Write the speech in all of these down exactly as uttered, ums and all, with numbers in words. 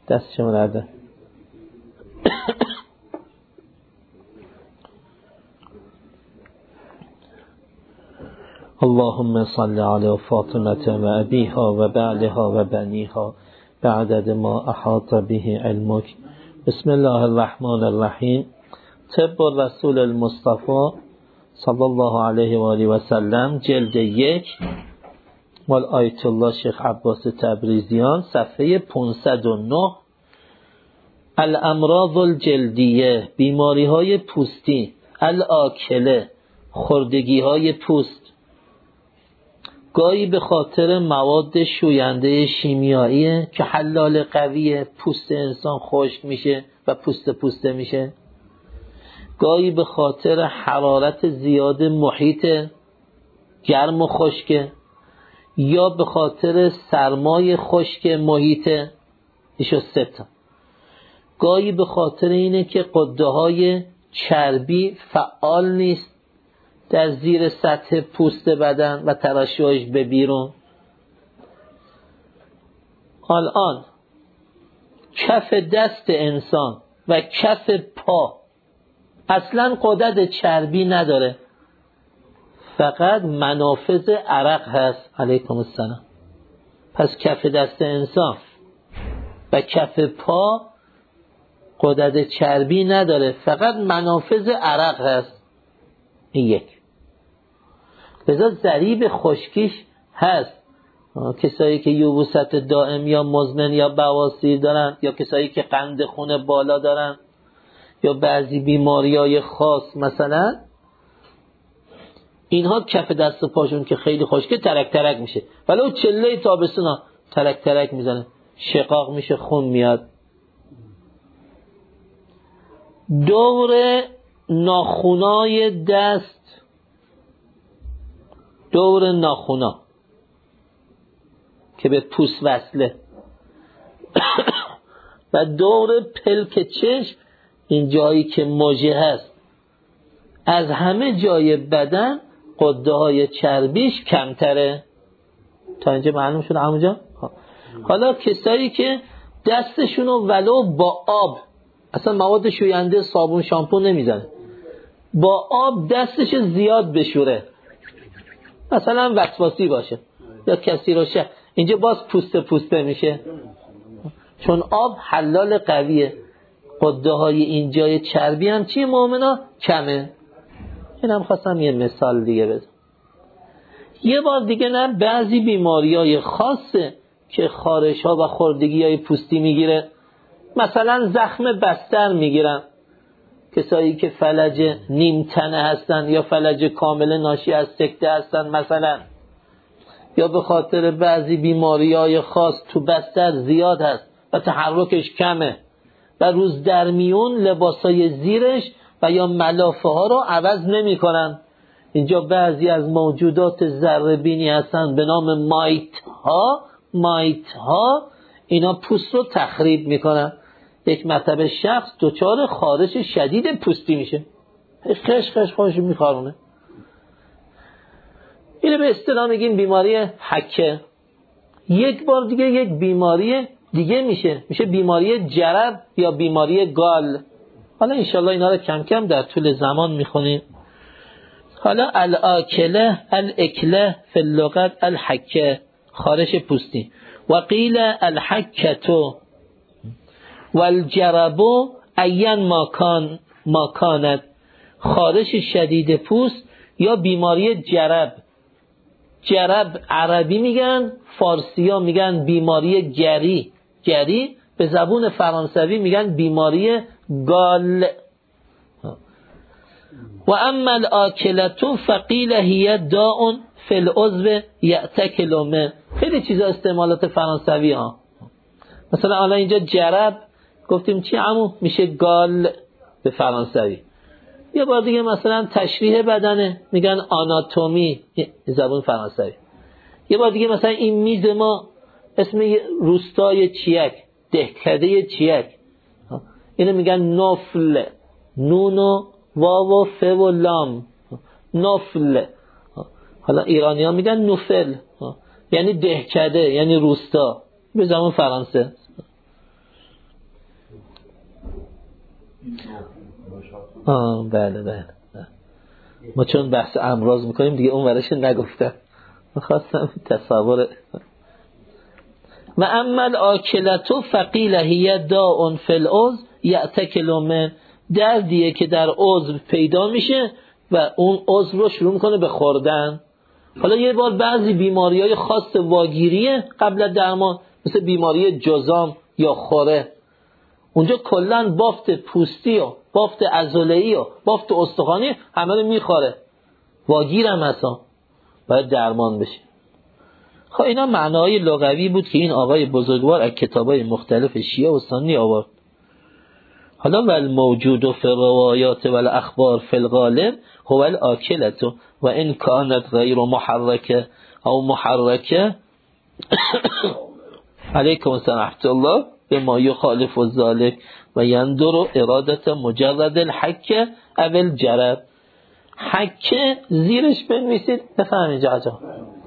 دست شما درده. اللهم صل علی فاطمة و ابیها و بعلها و بنیها بعدد ما احاط به علمک. بسم الله الرحمن الرحیم. طب رسول المصطفى صلی الله علیه و آله و سلم، جلد یک، مال آیت الله شیخ عباس تبریزیان، صفحه پانصد و نه. الامراض الجلدیه، بیماری های پوستی. الاکله، خوردگی های پوست. گاهی به خاطر مواد شوینده شیمیاییه که حلال قویه، پوست انسان خشک میشه و پوست پوسته میشه. گاهی به خاطر حرارت زیاد محیط گرم و خشکه، یا به خاطر سرمای خشک محیط. ایشو سه تا. گاهی به خاطر اینه که غده های چربی فعال نیست در زیر سطح پوست بدن و ترشحش به بیرون. الان کف دست انسان و کف پا اصلا غدد چربی نداره، فقط منافذ عرق هست. علیکم السلام. پس کف دست انسان و کف پا غدد چربی نداره، فقط منافذ عرق هست. این یک. لذا ضریب خشکیش هست. کسایی که یبوست دائم یا مزمن یا بواسیر دارن، یا کسایی که قند خون بالا دارن، یا بعضی بیماریای خاص مثلا، اینها کف دست و پاشون که خیلی خشکه ترک ترک میشه، ولو چله تابستونا ترک ترک میزنه، شقاق میشه، خون میاد. دور ناخونای دست، دور ناخونا که به پوست وصله و دور پلک چشم، این جایی که مژه هست، از همه جای بدن غده های چربیش کمتره. تا اینجا معلوم شد همونجا؟ حالا کسایی که دستشونو ولو با آب، اصلا مواد شوینده صابون شامپو نمیزنه، با آب دستش زیاد بشوره، مثلا وسواسی باشه یا کسی رو شه، اینجا باز پوسته پوسته میشه، چون آب حلال قویه. غده های اینجای چربی هم چی مومنا؟ کمه. این هم خواستم یه مثال دیگه بزنم. یه بار دیگه نه، بعضی بیماری های خاصه که خارش ها و خوردگی های پوستی میگیره. مثلا زخم بستر میگیرن کسایی که فلج نیم تنه هستن یا فلج کامل ناشی از سکته هستن مثلا، یا به خاطر بعضی بیماری های خاص تو بستر زیاد هست و تحرکش کمه و روز در میون لباسای زیرش و یا ملافه ها رو عوض نمی کنن. اینجا بعضی از موجودات ذره بینی هستن به نام مایت ها. مایت ها اینا پوست رو تخریب میکنن. یک مرتبه شخص دچار خارش شدید پوستی میشه، خش خش خودش میخارونه. اینو به اصطلاح میگیم بیماری حکه. یک بار دیگه یک بیماری دیگه میشه میشه بیماری جرب یا بیماری گال. حالا انشالله اینا رو کم کم در طول زمان میخونیم. حالا الاکله، الاکله فی اللغت الحکه، خارش پوستی. و قیل الحکتو والجربو این ماکان ماکانت، خارش شدید پوست یا بیماری جرب. جرب عربی میگن، فارسی ها میگن بیماری گری. گری به زبون فرانسوی میگن بیماری گال. و اما الاکلتو فقیل هی داء فی العضو یأتکل منه. خیلی چیزا استعمالات فرانسوی ها. مثلا الان اینجا جرب گفتیم چی عمو؟ میشه گال به فرانسوی. یه بار دیگه مثلا تشریح بدنه میگن آناتومی، زبان فرانسوی. یه بار دیگه مثلا این میز ما اسم روستای چیک، دهکده چیک، اینو میگن نفل، نون و واو و ف و لام، نفل. حالا ایرانی ها میگن نفل، یعنی دهکده، یعنی روستا به زبان فرانسه. آه بله بله. ما چون بحث امراض میکنیم دیگه اون ورش نگفتم، میخواستم تصور. و اما آکلتو فقیل هی داء فی العضو یعتکل من، دردیه که در عضو پیدا میشه و اون عضو رو شروع میکنه به خوردن. حالا یه بار بعضی بیماریهای خاص واگیریه قبل درمان، مثل بیماری جذام یا خوره، اونجا کلن بافت پوستی و بافت عضله‌ای و بافت استخوانی همه رو میخوره، واگیر هم هستن، باید درمان بشه. خب اینا معنای لغوی بود که این آقای بزرگوار از کتابای مختلف شیعه و سنی آورد. حالا والموجود فی الروایات والاخبار فی الغالب هو الاکلة و ان کانت غیر محرکه او محرکه علیکم السلام ورحمة الله بما یخالف ذلك و يندر اراده مجرد الحک او الجرب. حک زیرش بنویسید، بفهمید جا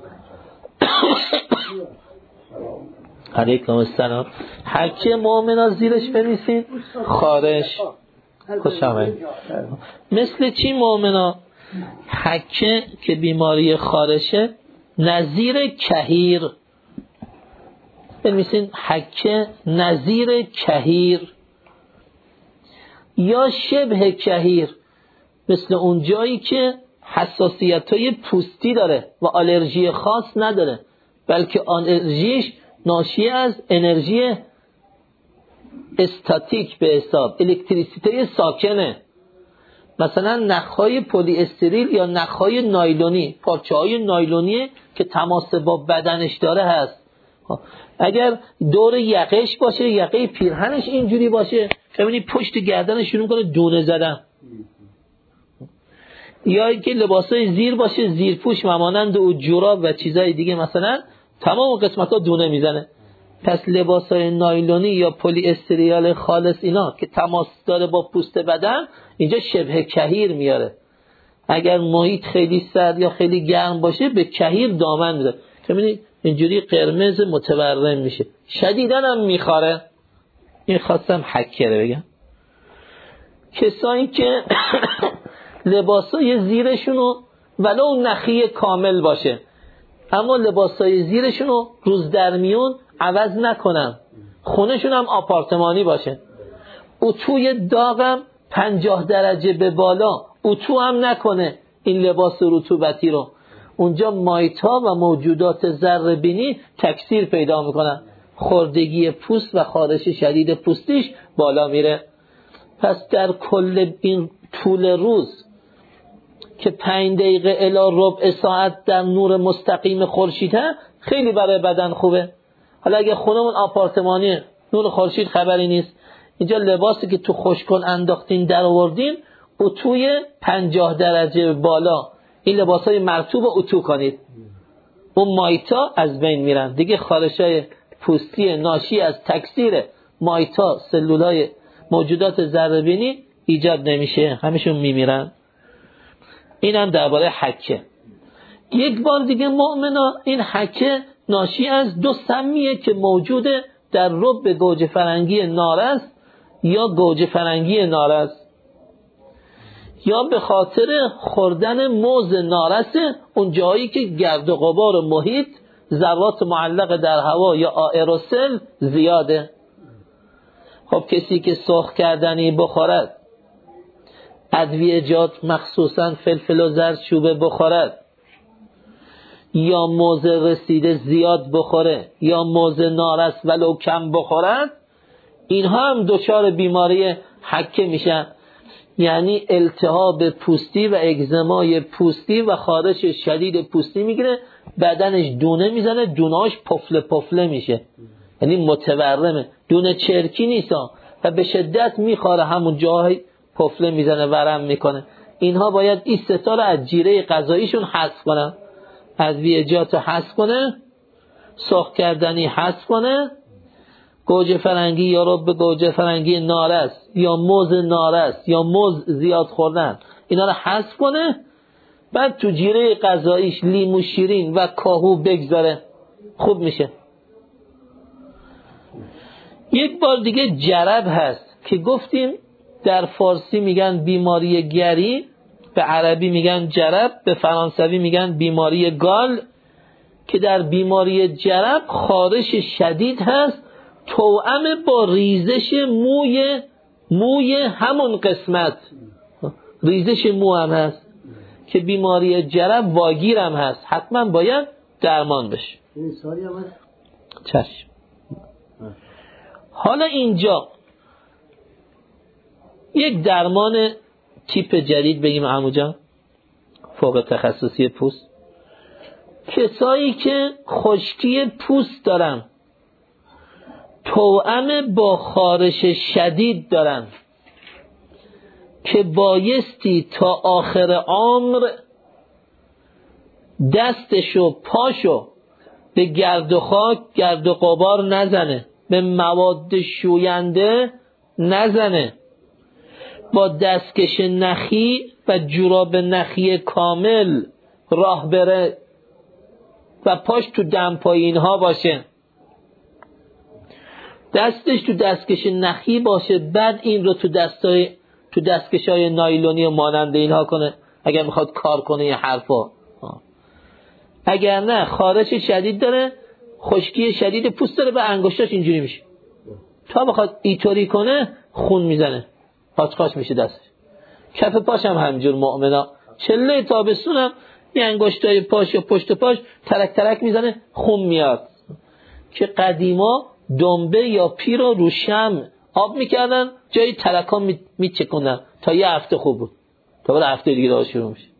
علیکم السلام. حک مؤمنا زیرش بنویسید خارش. خوش آمدید. مثل چی مؤمنا؟ حک که بیماری خارشه، نظیر کهیر بنویسید، حک نظیر کهیر یا شبه کهیر، مثل اون جایی که حساسیت‌های پوستی داره و آلرژی خاص نداره، بلکه آلرژیش ناشی از انرژی استاتیک به حساب الکتریسیته ساکنه، مثلا نخهای پلی استریل یا نخهای نایلونی، پارچه‌های نایلونی که تماس با بدنش داره هست. اگر دور یقهش باشه، یقه پیرهنش اینجوری باشه، ببینید پشت گردنش شروع کنه دونه زدن. یا که لباسای زیر باشه، زیر پوش مانند او جوراب و چیزای دیگه، مثلا تمام قسمت‌ها دونه میزنه. پس لباسای نایلونی یا پلی استریال خالص اینا که تماس داره با پوست بدن، اینجا شبه کهیر میاره. اگر محیط خیلی سرد یا خیلی گرم باشه به کهیر دامن میده، ببینید اینجوری قرمز متورم میشه، شدیداً هم میخاره. این خواستم حکره بگم. کسایی که لباسای زیرشونو ولو نخی کامل باشه اما لباسای زیرشونو روز در میون عوض نکنن، خونهشون هم آپارتمانی باشه، اتوی داغم پنجاه درجه به بالا اتو هم نکنه این لباس رطوبتی رو، اونجا مایتا و موجودات ذره بینی تکثیر پیدا میکنن، خوردگی پوست و خارش شدید پوستیش بالا میره. پس در کل این طول روز که پنج دقیقه الی ربع ساعت در نور مستقیم خورشید هست، خیلی برای بدن خوبه. حالا اگه خونمون آپارتمانیه، نور خورشید خبری نیست، اینجا لباسی که تو خشکن انداختین در آوردین، اتوی پنجاه درجه بالا، این لباسای مرطوب رو اتو کنید، اون مایتا از بین میرن دیگه. خارشای پوستی ناشی از تکثیر مایتا سلولای موجودات ذره بینی ایجاد نمیشه، همشون میمیرن. اینم درباره حکه. یک بار دیگه مؤمنا، این حکه ناشی از دو سمیه که موجوده در رب گوجه فرنگی نارس یا گوجه فرنگی نارس، یا به خاطر خوردن موز نارس، اون جایی که گرد و غبار محیط، ذرات معلق در هوا یا آئروسل زیاده. خب کسی که سرخ کردنی بخورد، ادویه‌جات مخصوصا فلفل و زردچوبه بخورد، یا موز رسیده زیاد بخوره، یا موز نارس ولو کم بخورد، اینها هم دچار بیماری حکه میشن، یعنی التهاب پوستی و اگزمای پوستی و خارش شدید پوستی میگیره، بدنش دونه میزنه، دونهاش پفله پفله میشه، یعنی متورمه، دونه چرکی نیست و به شدت میخواره، همون جاهای پفله میزنه، ورم میکنه. اینها باید این ستا رو از جیره غذاییشون حذف کنن، ادویه‌جات حذف کنه، سرخ کردنی حذف کنه، گوجه فرنگی یا رب گوجه فرنگی نارس یا موز نارس یا موز زیاد خوردن، اینا رو حذف کنه، بعد تو جیره غذاییش لیمو شیرین و کاهو بگذاره، خوب میشه. یک بار دیگه جرب هست که گفتیم در فارسی میگن بیماری گری، به عربی میگن جرب، به فرانسوی میگن بیماری گال، که در بیماری جرب خارش شدید هست توأم با ریزش موی موی همون قسمت، ریزش مو هم هست که بیماری جرب واگیر هم هست، حتما باید درمان بشه. چشم. حالا اینجا یک درمان تیپ جدید بگیم عمو جان، فوق تخصصی پوست. کسایی که خشکی پوست دارن توأم با خارش شدید دارن که بایستی تا آخر عمر دستشو پاشو به گرد و خاک گرد و غبار نزنه، به مواد شوینده نزنه، با دستکش نخی و جوراب نخی کامل راه بره و پاش تو دمپایی ها باشه، دستش تو دستکش نخی باشه، بعد این رو تو دستای تو دستکشای نایلونی و مانند اینها کنه اگر میخواد کار کنه یه حرفا. اگر نه خارش شدید داره، خشکی شدید پوست داره، به انگشتاش اینجوری میشه، تا بخواد ایطوری کنه خون میزنه، قاچ میشه دستش. کف پاش هم همینجور مؤمنا، چله تابستون هم یه انگشتای پاش یا پشت پاش ترک ترک میزنه، خون میاد. که قدیما دنبه یا پی رو رو شمع آب میکردن، جای ترکا میچکوندن تا یه هفته خوب بود، تا بعد هفته دیگه داره شروع میشه.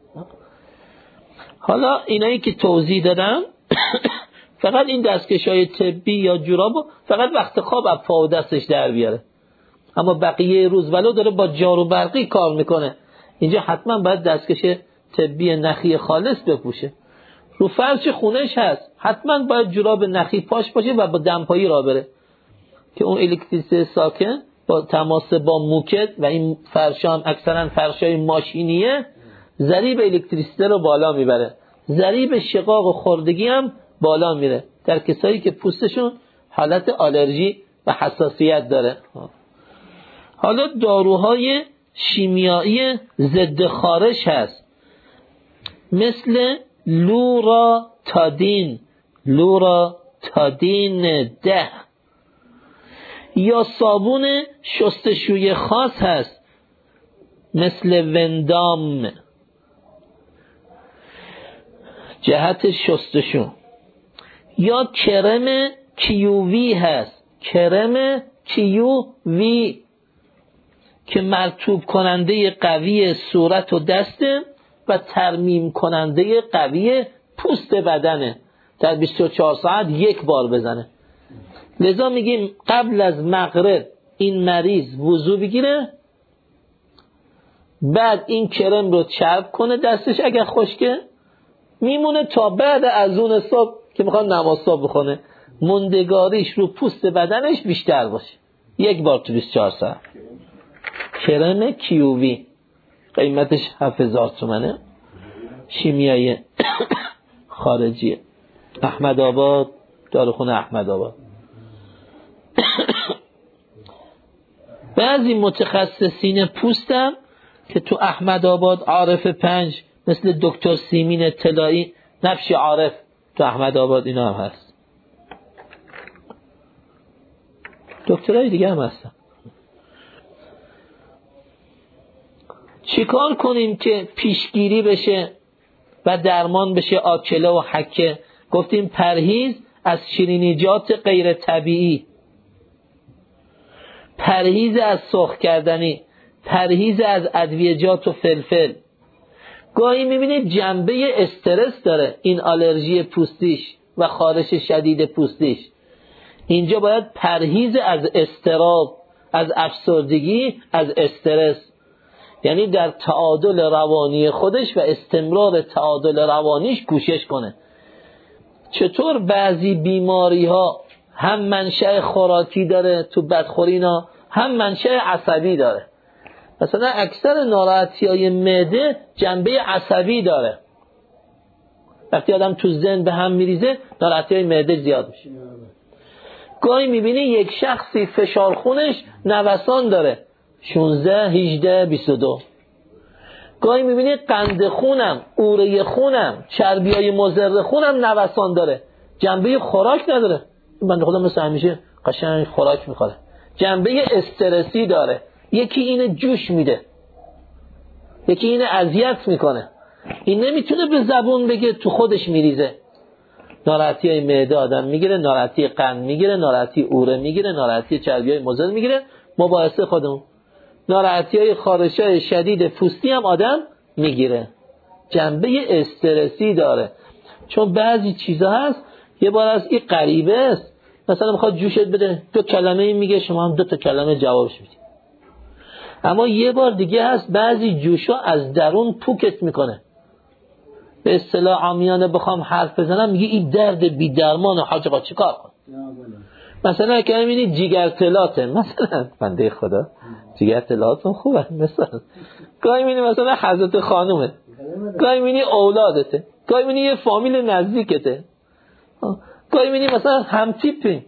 حالا اینایی که توضیح دادم فقط این دستکشای طبی یا جورابو فقط وقت خواب از پا و دستش در بیاره، اما بقیه روز ولو داره با جارو برقی کار میکنه، اینجا حتما باید دستکش طبی نخی خالص بپوشه. رو فرش خونش هست حتما باید جوراب نخی پاش باشه و با دمپایی را بره که اون الکتریسیته ساکن با تماس با موکت و این فرش هم اکثرا فرشای ماشینیه، ضریب الکتریسیته رو بالا میبره، ضریب شقاق و خردگی هم بالا میره در کسایی که پوستشون حالت آلرژی و حساسیت داره. حالا داروهای شیمیایی ضد خارش هست مثل لوراتادین، لوراتادین ده، یا صابون شستشوی خاص هست مثل وندام جهت شستشو، یا کرم کیووی هست، کرم کیووی که مرطوب کننده قوی صورت و دسته و ترمیم کننده قوی پوست بدنه، در بیست و چهار ساعت یک بار بزنه. لذا میگیم قبل از مغرب این مریض وضو بگیره، بعد این کرم رو چرب کنه دستش اگر خشکه، میمونه تا بعد از اون صبح که میخواد نماز صبح بخونه، موندگاریش رو پوست بدنش بیشتر باشه، یک بار تو بیست و چهار ساعت. کرم کیووی قیمتش هفت هزار تومنه، شیمیایی خارجیه، احمد آباد، داروخونه احمد آباد. بعضی متخصصین پوستم که تو احمد آباد عارف پنج مثل دکتر سیمین طلایی، نفش عارف تو احمد آباد اینا هم هست، دکترای دیگه هم هستن. چیکار کنیم که پیشگیری بشه و درمان بشه آکله و حکه؟ گفتیم پرهیز از شیرینیجات غیر طبیعی، پرهیز از سرخ کردنی، پرهیز از ادویه‌جات و فلفل. گاهی میبینید جنبه استرس داره این آلرژی پوستیش و خارش شدید پوستیش، اینجا باید پرهیز از اضطراب، از افسردگی، از استرس، یعنی در تعادل روانی خودش و استمرار تعادل روانیش کوشش کنه. چطور بعضی بیماری ها هم منشأ خوراکی داره تو بدخورینا، هم منشأ عصبی داره. مثلا اکثر ناراحتی های معده جنبه عصبی داره، وقتی آدم تو ذهن به هم میریزه ناراحتی های معده زیاد میشه. گاهی میبینی یک شخصی فشار خونش نوسان داره، شانزده هجده بیست و دو. گاهی میبینی قند خونم، اوره خونم، چربیای مضر خونم نوسان داره، جنبه خوراک نداره. این بنده خدا مثل همیشه قشنگ خوراک میخوره. جنبه استرسی داره، یکی اینه جوش میده، یکی اینه اذیت میکنه، این نمیتونه به زبون بگه، تو خودش میریزه. ناراحتی های معده آدم میگیره، ناراحتی قند میگیره، ناراحتی اوره میگیره، ناراحتی چربی های مضر میگیره. مباحثه خودمون ناراحتی های خارشای شدید پوستی هم آدم میگیره، جنبه استرسی داره. چون بعضی چیزا هست یه بار از این غریبه است، مثلا میخواد جوشت بده، دو کلمه میگه، شما هم دو تا کلمه جوابش میدید. اما یه بار دیگه هست بعضی جوشا از درون پوکت میکنه. به اصطلاح عامیانه بخوام حرف بزنم میگه این درد بی درمان حاج آقا چیکار کن؟ مثلا که میبینی جگر تلاته، مثلا بنده خدا جگر تلاتون خوبه، مثلا گاهی میبینی مثلا حضرت خانومه، گاهی میبینی اولادته، گاهی میبینی یه فامیل نزدیکته، گاهی میبینی مثلا هم تیپی.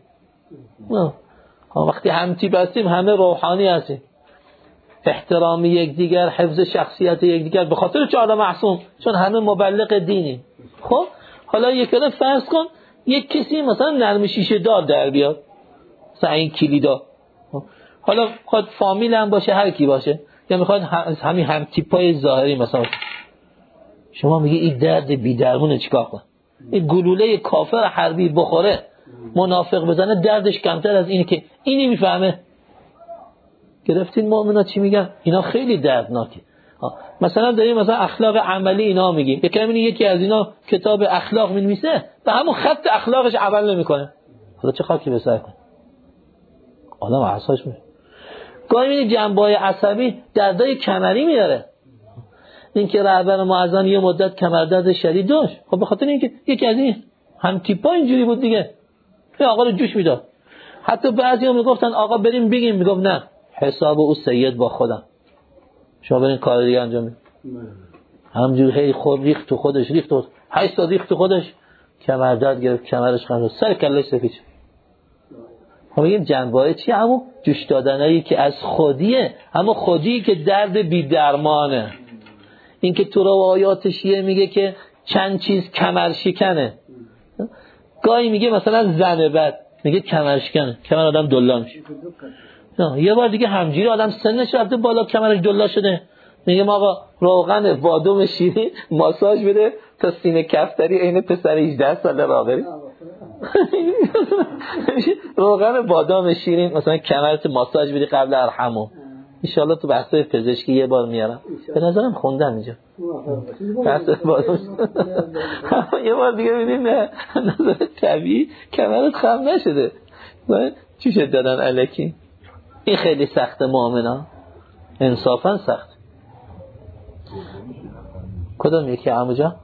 وقتی هم تیپ هستیم همه روحانی هستیم، احترام یکدیگر، حفظ شخصیت یکدیگر، به خاطر چهار معصوم، چون همه مبلغ دینیم. خب حالا یک کلمه فرض کن یک کسی مثلا نرم شیشه دار در بیاد، مثلا این کلیدا، حالا خود فامیل هم باشه، هر کی باشه، یا میخواد همین هم تیپای ظاهری مثلا، شما میگی این درد بی درمونه چیکار کنم؟ این گلوله کافر حربی بخوره، منافق بزنه، دردش کمتر از اینه که اینی میفهمه. گرفتین مؤمنا چی میگن؟ اینا خیلی دردناکه. مثلا داریم مثلا اخلاق عملی اینا میگیم، یکی یکی از اینا کتاب اخلاق می‌نویسه، به همون خط اخلاقش عمل نمیکنه، خدا چه خاکی به سر کنه، آدم اعصابش میشه. گاهی می‌بینی جنبه‌های عصبی دردای کمری میاره، این که رهبر معظم یه مدت کمردرد شدید داشت، خب به خاطر اینکه یکی از این هم تیپا اینجوری بود دیگه، این آقا رو جوش میداد. حتی بعضی‌ها میگفتن آقا بریم بگیم، میگفت نه، حساب او سید با خودم، شما برین کار دیگه انجام بدید. همجوری هی خود ریخت تو خودش، ریخت تو هشت تا ریخت تو خودش، کمردرد گرفت، کمرش خند، سر کلش سفید. ما میگیم جنبه‌های چی؟ همون جوش دادنایی که از خودیه، اما خودی که درد بی درمانه. این که تو روایات شیعه میگه که چند چیز کمر شکنه، گاهی میگه مثلا زن بد، میگه کمر شکنه، کمر آدم دلا میشه. نه یه بار دیگه همجوری آدم سنش رفته بالا، کمرش دلا شده، میگه آقا روغن بادام شیرین ماساژ بده تا سینه کفتری عین پسر هجده ساله را بری. روغن بادام شیرین مثلا کمرت ماساژ بدی قبل ارحمو. ان شاء الله تو بحثای پزشکی یه بار میارم، به نظرم خوندم اینجا بحث بادام. یه بار دیگه ببینیم نه نظر طبیعی کمرت خم نشده، چی شد دادن الکی. این خیلی سخته مؤمنا، انصافا سخت. کدوم یکی عمو جان؟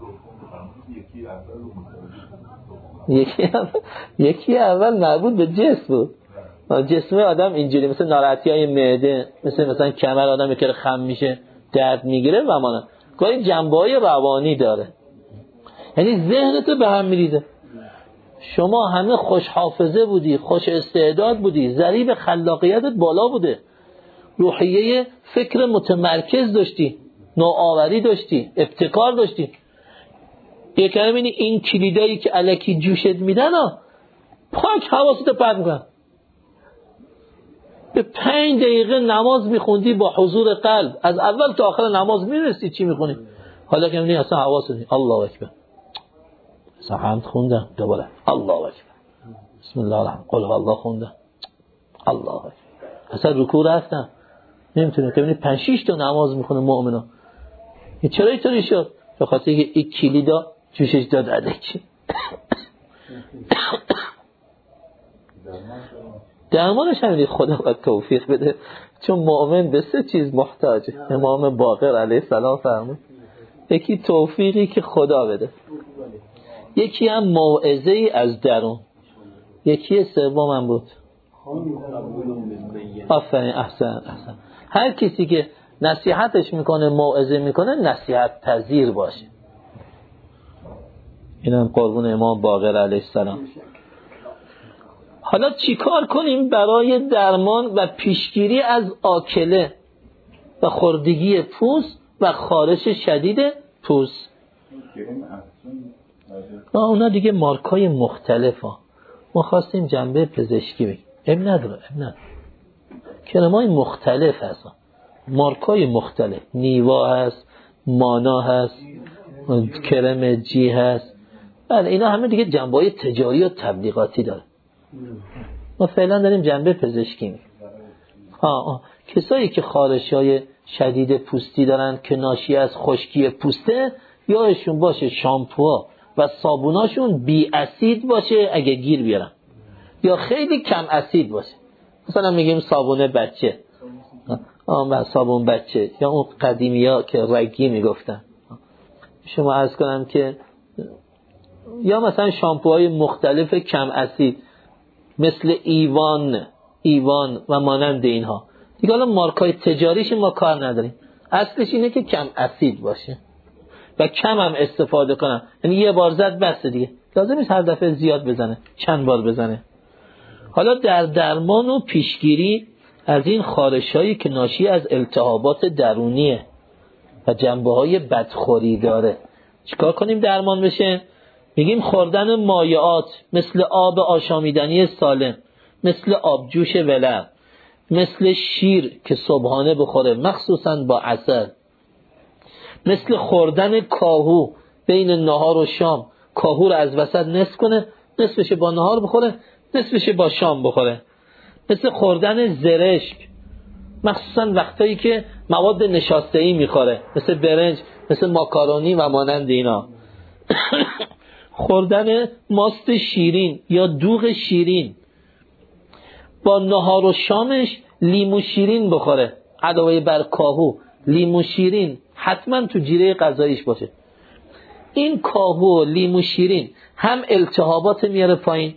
یکی اول یکی اول مربوط به جسم بود، جسم آدم اینجوری، مثل ناراحتی های معده، مثل مثلا کمر آدم که خم میشه درد میگیره و مانا، گاهی جنبه های روانی داره، یعنی ذهنت به هم میریزه. شما همه خوش حافظه بودی، خوش استعداد بودی، ضریب خلاقیتت بالا بوده، روحیه فکر متمرکز داشتی، نوآوری داشتی، ابتکار داشتی. یه کلمه اینی این کلیدایی که الکی جوشت میدن ها، پاک حواست پرت میکنن. به پنج دقیقه نماز میخوندی با حضور قلب، از اول تا آخر نماز میرسی چی میخونی، حالا که میبینی اصلا حواست نیست. الله اکبر، اصلا حمد خوندم، دوباره الله اکبر، بسم الله الرحمن قل الله خوندم، الله اکبر، اصلا رکوع رفتم. نمیتونه که ببینید پنج شش تا نماز میخونه مؤمنا. این چرا اینطوری شد؟ به خاطر اینکه این کلیدا جوشش داد الکی. درمانش همینه، خدا باید توفیق بده، چون مؤمن به سه چیز محتاجه. امام باقر علیه السلام فرمود یکی توفیقی که خدا بده، یکی هم موعظه‌ای از درون، یکی سومم بود آفرین احسن احسن هر کسی که نصیحتش میکنه، موعظه میکنه، نصیحت پذیر باشه. اینم قربون امام باقر علیه السلام. حالا چیکار کنیم برای درمان و پیشگیری از آکله؟ و خردگی پوست و خارش شدید پوست. اونا دیگه مارکای مختلف ها. ما خواستیم جنبه پزشکی بگیم، اب نداره اب نداره کرمای مختلف هست، مارکای مختلف، نیوا هست، مانا هست، کرم جی هست. بله اینا همه دیگه جنبه های تجاری و تبلیغاتی داره. ما فعلا داریم جنبه پزشکی میگیم. آه آه. کسایی که خارش های شدید پوستی دارن که ناشی از خشکی پوسته، یادشون باشه شامپوها و صابوناشون بی اسید باشه اگه گیر بیارن، یا خیلی کم اسید باشه. مثلا میگیم صابون بچه، آه صابون بچه، یا اون قدیمی ها که رگی میگفتن. شما عرض کنم که یا مثلا شامپوهای مختلف کم اسید مثل ایوان ایوان و مانند اینها دیگه. حالا مارکای تجاریش ما کار نداریم، اصلش اینه که کم اسید باشه و کم هم استفاده کنن، یعنی یه بار زد بس دیگه، لازم نیست هر دفعه زیاد بزنه، چند بار بزنه. حالا در درمان و پیشگیری از این خارش‌هایی که ناشی از التهابات درونیه و جنبه‌های بدخوری داره چیکار کنیم درمان بشه؟ میگیم خوردن مایعات مثل آب آشامیدنی سالم، مثل آبجوش ولر، مثل شیر که صبحانه بخوره مخصوصا با عسل، مثل خوردن کاهو بین نهار و شام، کاهو رو از وسط نصف کنه، نصفش با نهار بخوره، نصفش با شام بخوره، مثل خوردن زرشک مخصوصا وقتایی که مواد نشاسته‌ای میخوره مثل برنج، مثل ماکارونی و مانند اینا. خوردن ماست شیرین یا دوغ شیرین، با نهار و شامش لیمو شیرین بخوره علاوه بر کاهو. لیمو شیرین حتما تو جیره غذاییش باشه. این کاهو و لیمو شیرین هم التهابات میاره پایین،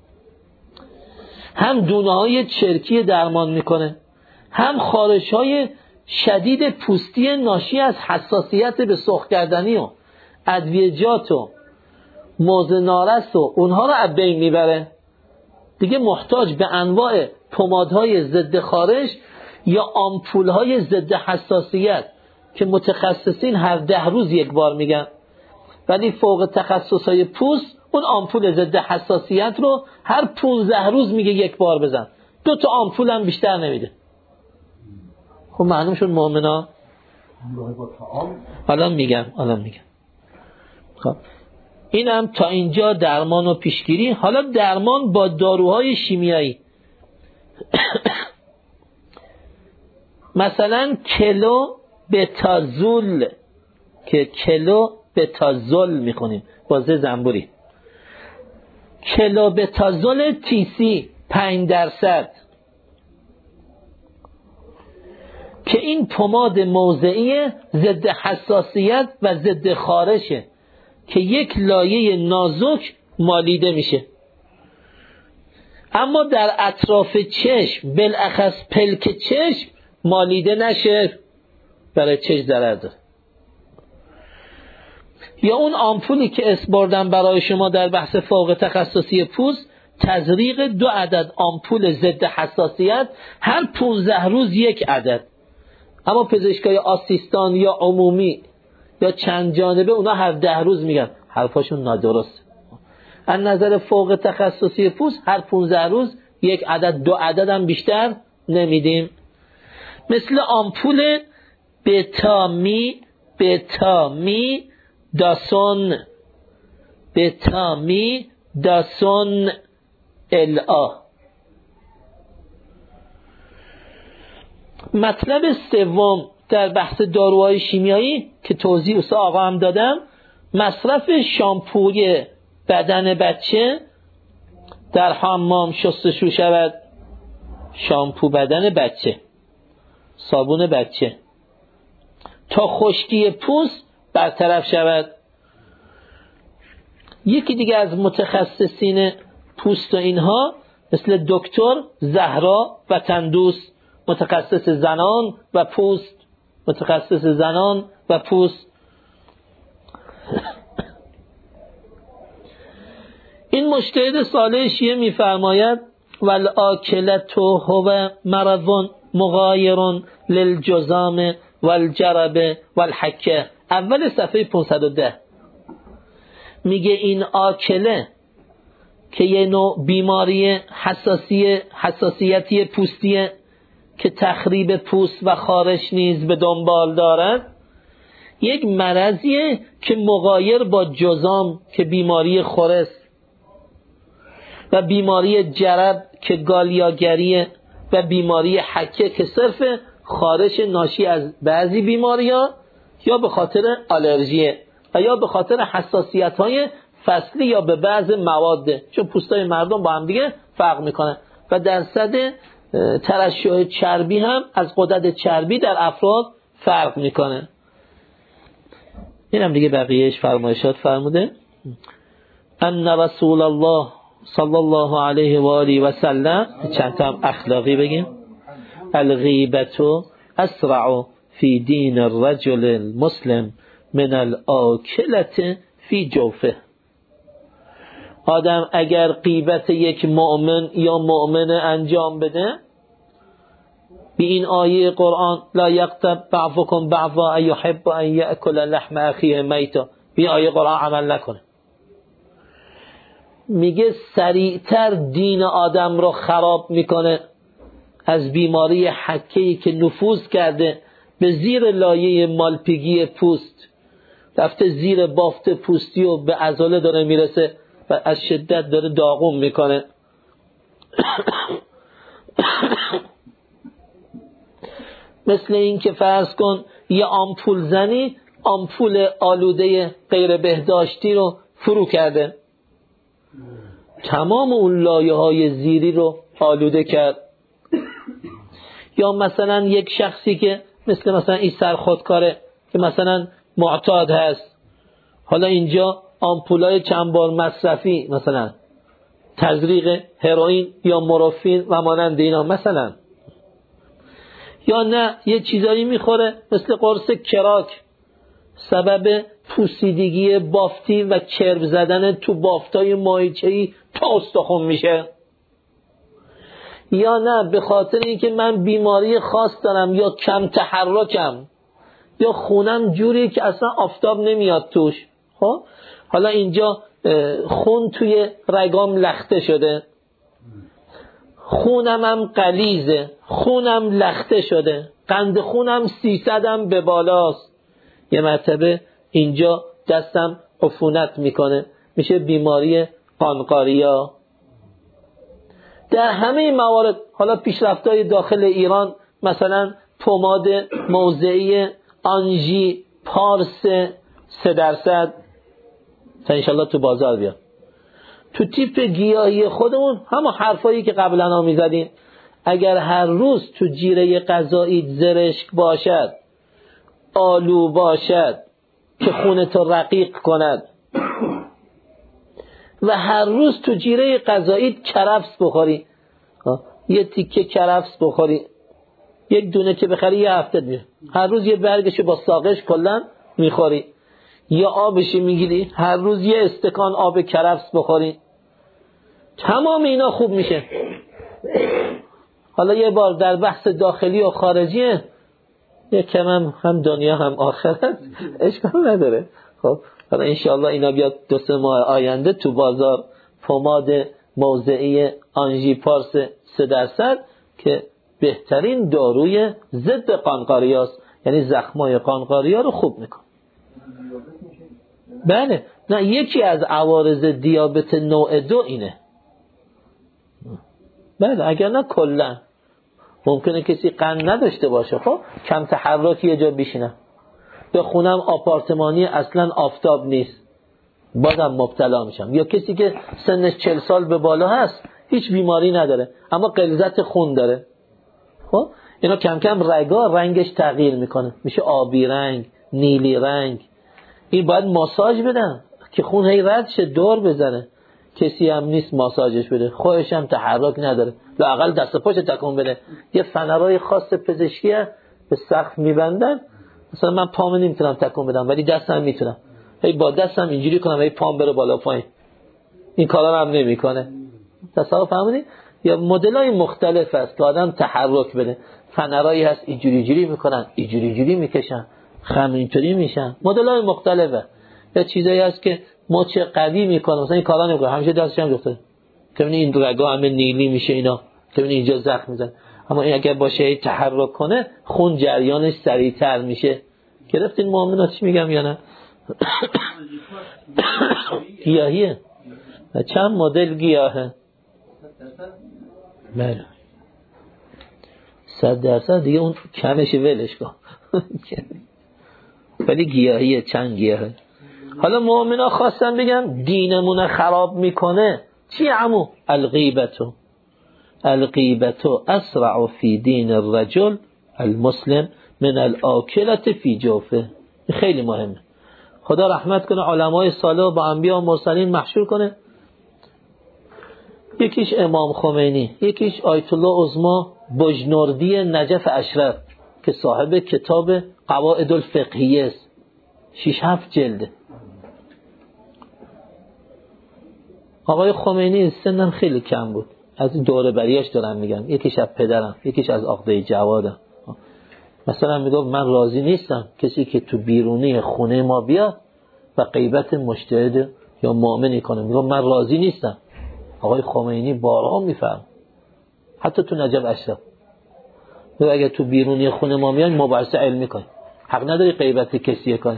هم دونه های چرکی درمان میکنه، هم خارش های شدید پوستی ناشی از حساسیت به سرخ کردنی و ادویجات و موز نارس و اونها رو از بین میبره. دیگه محتاج به انواع پمادهای ضد خارش یا آمپولهای ضد حساسیت که متخصصین هر ده روز یک بار میگن، ولی فوق تخصصهای پوست اون آمپول ضد حساسیت رو هر پونزده روز میگه یک بار بزن. دو تا آمپول هم بیشتر نمیده. خب معلوم شد مؤمنا. الان میگم الان میگم خب اینم تا اینجا درمان و پیشگیری. حالا درمان با داروهای شیمیایی. مثلا کلو بتازول که کلو بتازول میخونیم با زه زنبوری، کلو بتازول تیسی پنج درصد که این پماد موضعی ضد حساسیت و ضد خارشه که یک لایه نازک مالیده میشه، اما در اطراف چشم بالاخص پلک چشم مالیده نشه، برای چشم ضرر داره. یا اون آمپولی که اسپردم برای شما در بحث فوق تخصصی پوست، تزریق دو عدد آمپول ضد حساسیت هر پونزده روز یک عدد. اما پزشکای آسیستان یا عمومی یا چند جانبه اونا هر ده روز میگن، حرفاشون نادرست. از نظر فوق تخصصی پوست هر پونزده روز یک عدد، دو عدد هم بیشتر نمیدیم. مثل آمپول بتا می بتا می داسون بتا می داسون ال آ. مطلب سوم در بحث داروهای شیمیایی که توضیح اوسا آقا هم دادم، مصرف شامپوی بدن بچه در حمام شستشو شود، شامپو بدن بچه، صابون بچه، تا خشکی پوست برطرف شود. یکی دیگه از متخصصین پوست و اینها مثل دکتر زهرا وطندوست، متخصص زنان و پوست، متخصص زنان و پوست. این مجتهد صالح شیعه میفرماید والآکلة هو مرضون مغایر للجزام والجرب والحکه. اول صفحه پانصد و ده میگه این آکله که یه نوع بیماری حساسی حساسیتی پوستیه که تخریب پوست و خارش نیز به دنبال دارد، یک مرضیه که مغایر با جزام که بیماری خورس و بیماری جرب که گالیاگریه و بیماری حکه که صرف خارش ناشی از بعضی بیماری‌ها یا به خاطر آلرژیه و یا به خاطر حساسیت‌های فصلی یا به بعض مواده، چون پوستای مردم با هم دیگه فرق میکنه و درصد ترشح چربی هم از غدد چربی در افراد فرق میکنه. اینم دیگه بقیهش فرمایشات فرموده. ان رسول الله صلی الله علیه و آله و سلم، چند تا اخلاقی بگیم. الغیبت اسرع فی دین الرجل المسلم من الاکلة فی جوفه. آدم اگر غیبت یک مؤمن یا مؤمنه انجام بده، به این آیه قرآن لا یغتب بعضکم بعضا ایحب ان یأکل لحم اخیه میتا، به این آیه قرآن عمل نکنه. میگه سریعتر دین آدم رو خراب میکنه از بیماری حکه‌ای که نفوذ کرده به زیر لایه مالپیگی پوست، رفته زیر بافت پوستی و به عضله داره میرسه و از شدت داره داغون میکنه. مثل این که فرض کن یه آمپول زنی آمپول آلوده غیر بهداشتی رو فرو کرده، تمام اون لایه های زیری رو آلوده کرد. یا مثلا یک شخصی که مثل مثلا این سرخودکاره که مثلا معتاد هست، حالا اینجا آمپولای چند بار مصرفی مثلا تزریق هروئین یا مورفین و مانند اینا مثلا، یا نه یه چیزایی میخوره مثل قرص کراک، سبب پوسیدگی بافتی و چرب زدن تو بافتای ماهیچه‌ای تا استخوان میشه. یا نه به خاطر اینکه من بیماری خاص دارم یا کم تحرکم یا خونم جوریه که اصلا آفتاب نمیاد توش، خب حالا اینجا خون توی رگام لخته شده، خونم هم غلیظه، خونم لخته شده، قند خونم سیصدم به بالاست، یه مرتبه اینجا دستم عفونت میکنه، میشه بیماری قانقاریا. در همه موارد حالا پیشرفت‌های داخل ایران مثلا پماد موضعی آنژی پارس سه درصد تا انشالله تو بازار بیاد. تو تیپ گیاهی خودمون همه حرفایی که قبلا ها میزدیم، اگر هر روز تو جیره غذایی زرشک باشد، آلو باشد که خونتو رقیق کند و هر روز تو جیره غذایی کرفس بخوری، یه تیکه کرفس بخوری، یک دونه که بخری یه هفته میره، هر روز یه برگشو با ساقش کلن میخوری، یا آبشی میگیری، هر روز یه استکان آب کرفس بخوری، تمام اینا خوب میشه. حالا یه بار در بحث داخلی و خارجیه، یه کمم هم دنیا هم آخرت، اشکال نداره. خب حالا انشاءالله اینا بیاد دو سه ماه آینده تو بازار پماد موضعی آنژی پارس سه درصد که بهترین داروی ضد قانقاریاست، یعنی زخمای قانقاریا رو خوب میکنه. بله، نه یکی از عوارض دیابت نوع دو اینه. بله، اگر نه کلا ممکنه کسی قند نداشته باشه، خب کم تحرکی یه جا بشینه، به خونم آپارتمانی اصلا آفتاب نیست، بازم مبتلا میشم. یا کسی که سنش چهل سال به بالا هست، هیچ بیماری نداره اما غلظت خون داره، خب اینا کم کم رگا رنگش تغییر میکنه، میشه آبی رنگ، نیلی رنگ. این باید ماساژ بدن که خون هی رد شه، دور بزنه. کسی هم نیست ماساژش بده، خودش هم تحرک نداره، لااقل دست پاش تکون بده. یه فنرهای خاص پزشکیه به سقف میبندن، مثلا من پامو نمیتونم تکون بدم ولی دستم میتونم، هی با دستم اینجوری کنم هی پام بره بالا پایین. این کارا هم نمیکنه. تصور فهمیدی؟ یا مدل‌های مختلف است که آدم تحرک بده. فنرایی هست اینجوری جوری میکنن، اینجوری جوری میکشن، خم اینطوری میشن، مدل‌های مختلفه. یا چیزایی هست که مچ قوی میکنه، مثلا این کارا نمیکنه، همیشه دستش هم دکتر که این رگا همه نیلی میشه اینا، که اینجا زخم میزنه. اما این اگر باشه تحرک کنه خون جریانش سریعتر میشه. گرفتین مؤمنا چی میگم یا نه؟ گیاهیه. چند مدل گیاهه؟ بله صد درصد دیگه اون کمش ولش کن. ولی گیاهیه، چند گیاهه. حالا مؤمنا خواستم بگم دینمون خراب میکنه چی عمو؟ الغیبتو الغیبتو اسرع فی دین الرجل المسلم من الاکلت فی جوفه. خیلی مهمه. خدا رحمت کنه علمای صالح با انبیا و مرسلین محشور کنه. یکیش امام خمینی، یکیش آیت الله عظما بجنوردی نجف اشرف که صاحب کتاب قواعد الفقهیه است، شش هفت جلده. آقای خمینی سنم خیلی کم بود، از این دوره بریاش دارم میگم، یکیش از پدرم، یکیش از عقده جوادم. مثلا میگم من راضی نیستم کسی که تو بیرونی خونه ما بیاد و غیبت مجتهد یا مؤمنی کنه. میگم من راضی نیستم. آقای خمینی بارها میفهم، حتی تو نجف اشرف، میگه اگه تو بیرونی خونه ما میاد مباحثه علمی کنی، حق نداری غیبت کسی کنی.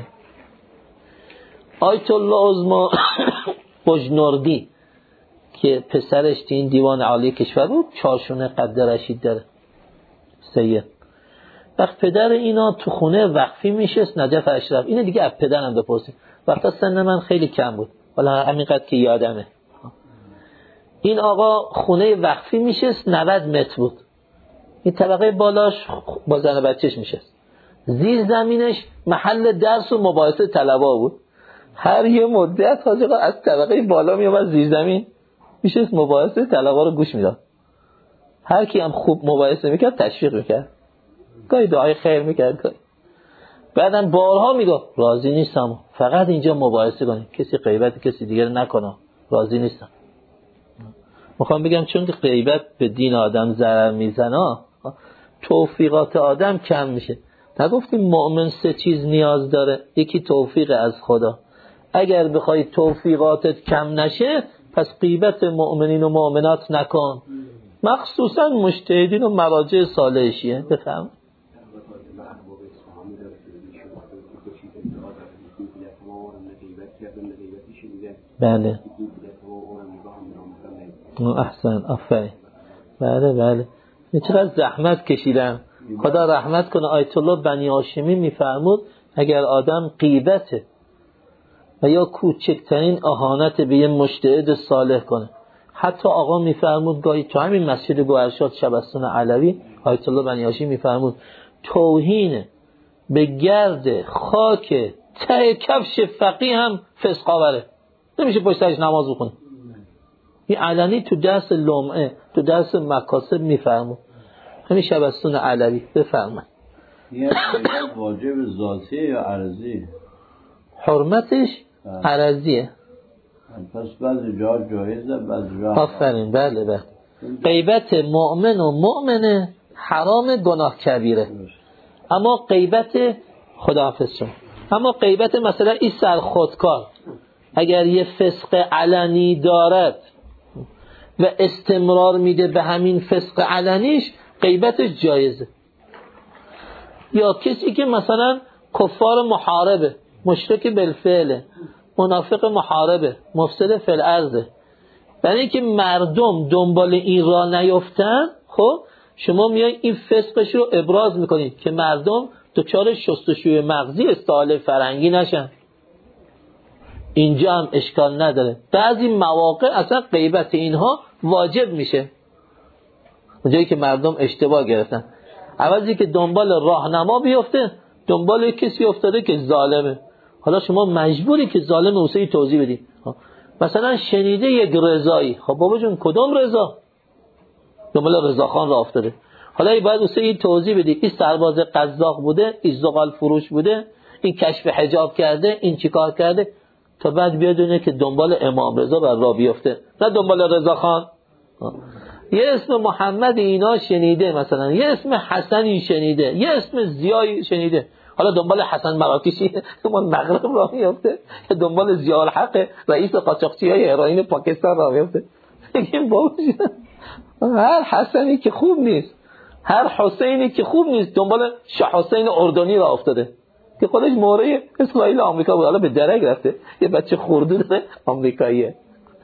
آیت الله عظما بجنوردی که پسرش این دیوان عالی کشور بود، چارشونه قد رشید داره سید. وقت پدر اینا تو خونه وقفی میشست نجف اشرف، اینه دیگه از پدرم بپرسید، وقتا سن من خیلی کم بود، والا همینقدر که یادمه. این آقا خونه وقفی میشست، نود متر بود. این طبقه بالاش با زن بچهش میشست، زیر زمینش محل درس و مباحثه طلبا بود. هر یه مدت حاج آقا از طبقه بالا میومد زیر زمین میشست مباحثه طلبا رو گوش میداد. هر کی هم خوب مباحثه میکرد تشویق میکرد، گاهی دعای خیر میکرد گاهی. بعدم بارها میگفت راضی نیستم، فقط اینجا مباحثه کنید، کسی غیبت کسی دیگر نکنه، راضی نیستم. میخوام بگم چون که غیبت به دین آدم ضرر میزنه، توفیقات آدم کم میشه. نگفتیم مؤمن سه چیز نیاز داره، یکی توفیق از خدا. اگر بخوای توفیقاتت کم نشه پس غیبت مؤمنین و مؤمنات نکن، مخصوصا مجتهدین و مراجع صالحیه. بفهم. بله احسن آفرین. بله بله چقدر زحمت کشیدم. خدا رحمت کنه آیت الله بنی هاشمی میفرمود اگر آدم غیبته و یا کوچکترین اهانت به یه مجتهد صالح کنه، حتی آقا میفرمود گاهی تو همین مسجد گوهرشاد شبستان علوی آیت الله بنی هاشمی میفرمود توهین به گرد خاک ته کفش فقیه هم فسق آوره، نمیشه پشت سرش نماز بخونه. این علنی تو درس لمعه، تو درس مکاسب میفرمود، همین شبستان علوی. بفرمایید. این واجب ذاتیه یا عرضی؟ حرمتش عرضیه. پس بعضی جا جایزه بعضی جا آفرین. بله بله. غیبت مؤمن و مؤمنه حرام، گناه کبیره. اما غیبت خداحافظ شما، اما غیبت مثلا این سر خودکار اگر یه فسق علنی دارد و استمرار میده به همین فسق علنیش، غیبتش جایزه. یا کسی که مثلا کفار محاربه، مشرک بالفعله، منافق محاربه، مفسد فی الارض، برای اینکه مردم دنبال این را نیفتن، خب شما میای این فسقش رو ابراز میکنید که مردم دچار شستشوی مغزی استعاله فرنگی نشن. اینجا هم اشکال نداره. بعضی مواقع اصلا غیبت اینها واجب میشه، اونجایی که مردم اشتباه گرفتن، عوضی که دنبال راهنما بیفته دنبال کسی افتاده که ظالمه. حالا شما مجبوری که ظالم اوسه توضیح بدی. مثلا شنیده یک رضایی، خب بابا جون کدام رضا؟ دنبال رضاخان راه افتاده. حالا ای باید اوسه توضیح بدی این سرباز قزاق بوده، این زغال فروش بوده، این کشف حجاب کرده، این چیکار کرده، تا بعد بیادونه که دنبال امام رضا بر راه بیفته، نه دنبال رضاخان. یه اسم محمد اینا شنیده، مثلا یه اسم حسنی شنیده، یه اسم ضیایی شنیده، حالا دنبال حسن مراکشی دنبال مغرب راه میفته، یا دنبال ضیاء الحق رئیس قاچاقچیای هروئین پاکستان راه میفته. بگیم باوش هر حسنی که خوب نیست، هر حسینی که خوب نیست دنبال شاه حسین اردنی راه افتاده که خودش مورد اسرائیل آمریکا بود، حالا به درک رفته، یه بچه خردو آمریکاییه.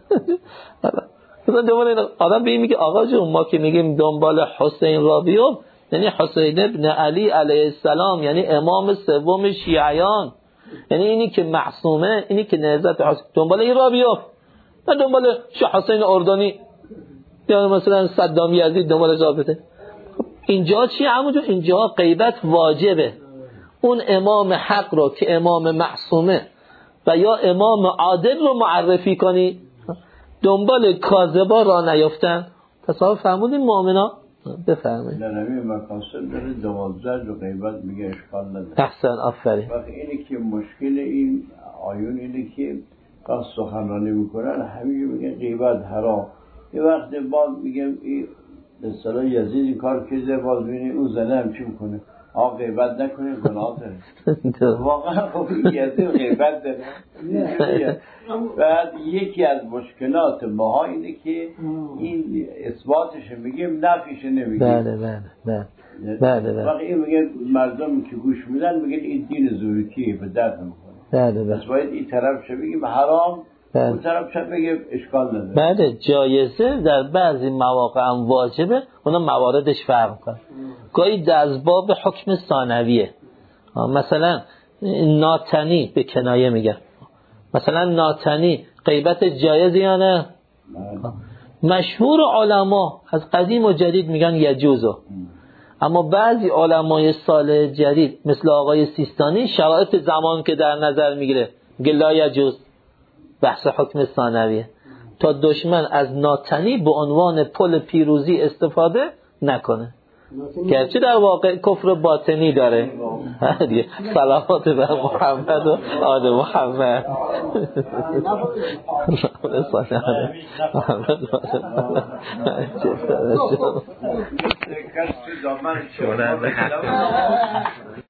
مثلا دنبال این آدم به این میگه آقا جون ما که میگیم دنبال حسین را بیفت، یعنی حسین ابن علی علیه السلام، یعنی امام سوم شیعیان، یعنی اینی که معصومه، اینی که نهضت حسین، دنبال این را بیفت، نه دنبال شاه حسین اردنی یا مثلا صدام یزید دنبال ثابته. اینجا چی همونجا؟ اینجا غیبت واجبه. اون امام حق رو که امام معصومه و یا امام عادل رو معرفی کنی، دنبال کاذبا را نیفتن. تصور فرمودین مؤمنا؟ بفرمایید. در همین مقاصد داره دوازده جو غیبت میگه اشکال نداره. احسن، آفرین. وقتی اینی که مشکل این آیون اینه که قصد سخنرانی میکنن همین میگه غیبت حرام. یه وقت باز میگم این به اصطلاح یزید این کار که باز میبینه او زنه هم چی میکنه؟ آقا غیبت نکنه گناه داره. واقعا خب یزید غیبت داره. بعد یکی از مشکلات ماها اینه که این اثباتش میگیم نفیش نمیگیم. بله بله بله بله بله. وقتی این میگه مردم که گوش میدن میگن این دین زورکیه به درد نمیخوره. بله بله. پس باید این طرف چه بگیم حرام، بله. اون طرف چه بگیم اشکال نداره. بله جایزه در بعضی مواقع هم واجبه، اونا مواردش فرق میکنه. گاهی در باب حکم ثانویه، مثلا ناتنی به کنایه میگن، مثلا ناتنی غیبت جایزه یا نه؟ مشهور علما از قدیم و جدید میگن یجوزه، اما بعضی علمای صالح جدید مثل آقای سیستانی شرایط زمان که در نظر میگیره میگه لا یجوز بحث حکم ثانویه، تا دشمن از ناتنی به عنوان پل پیروزی استفاده نکنه، گرچه در واقع کفر باطنی داره. صلوات بر محمد و آل محمد. محمد